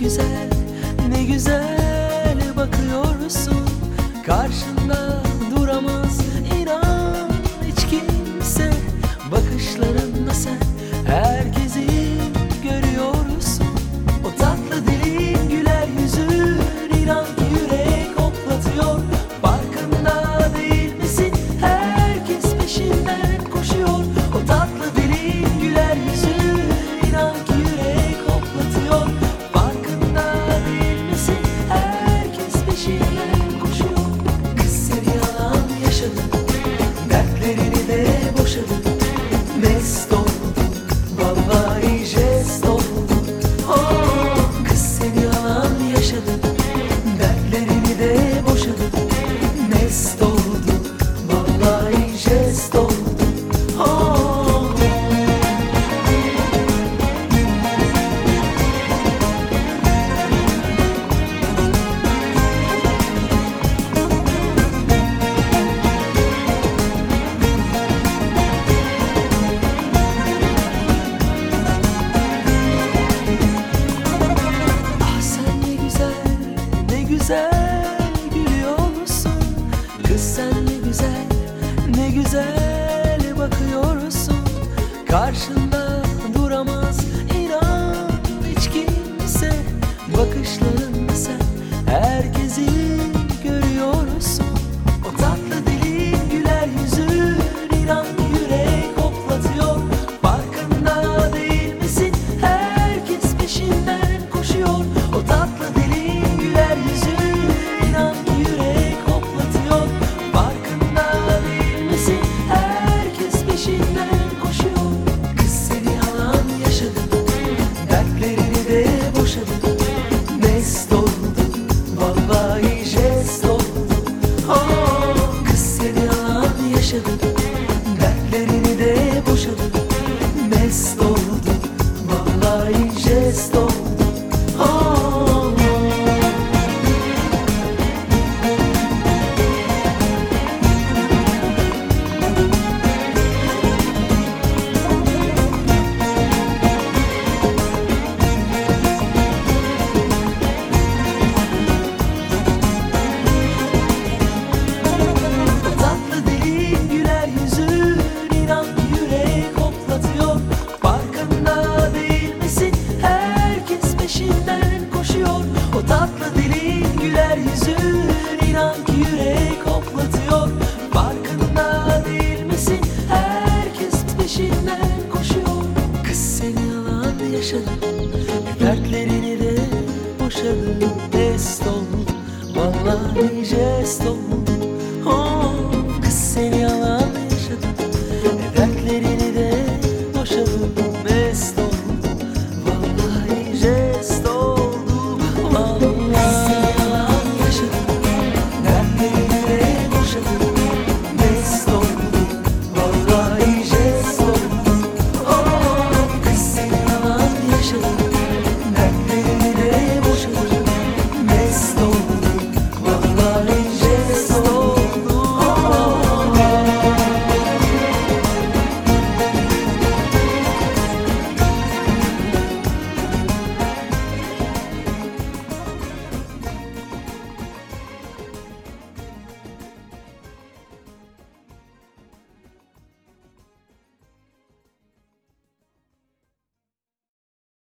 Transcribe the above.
güzel, ne güzel bakıyorsun. Karşında duramaz inan hiç kimse. Bakışlarınla sen herkesi görüyorsun. O tatlı dilin, güler yüzün, inan ki yürek hoplatıyor. Farkında değil misin? Herkes peşinden koşuyor. O tatlı dilin, güler yüzün, inan ki yürek hoplatıyor. Farkında değil misin? Herkes peşinden koşuyor. Kız seni yalan yaşadın, dertlerini de boşadın. Mest oldun, vallahi jest oldun. Oh, kız seni yalan yaşadın, dertlerini de boşadın. Mest oldun, vallahi jest oldun. Oh. Ah sen ne güzel, ne güzel gülüyorsun. Kız sen ne güzel, ne güzel bakıyorsun. Karşında duramaz inan hiç kimse. Bakışlarınla sen herkesi görüyorsun. O tatlı dilin, güler yüzün, inan ki yürek hoplatıyor. Farkında değil misin? Herkes peşinden koşuyor. O tatlı dilin, güler yüzün, inan ki yürek hoplatıyor. Farkında değil misin? Herkes peşinden koşuyor. Kız seni yalan yaşadın, dertlerini de boşadın. Mest oldun, vallahi jest oldun. Oh, kız seni yalan yaşadın, dertlerini de boşadın. Mest oldun, vallahi jest oldun. Oh. Tatlı dilin, güler yüzün, inan ki yürek hoplatıyor. Farkında değil misin? Herkes peşinden koşuyor. O tatlı dilin, güler yüzün, inan ki yürek hoplatıyor. Farkında değil misin? Herkes peşinden koşuyor. Kız seni yalan yaşadın, dertlerini de boşadın. Mest oldun, vallahi jest oldun.